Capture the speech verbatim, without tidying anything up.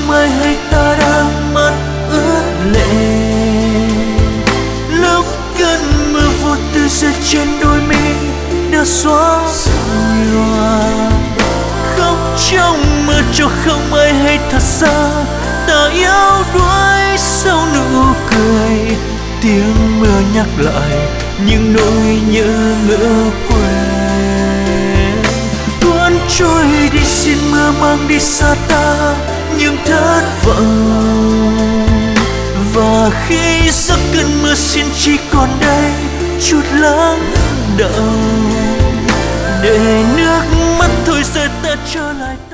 không ai hay ta đang mắt ướt lệ. Lúc cơn mưa vô tư rơi trên đôi mi đã xóa nhòa. Khóc trong mưa cho không ai hay thật xa, ta yếu đuối sau nụ cười. Tiếng mưa nhắc lại những nỗi nhớ ngỡ quên. Tuôn trôi đi xin mưa mang đi xa ta những thất vọng. Và khi giấc cơn mưa xin chỉ còn đây chút lắng động, để nước mắt thôi rơi ta trở lại ta.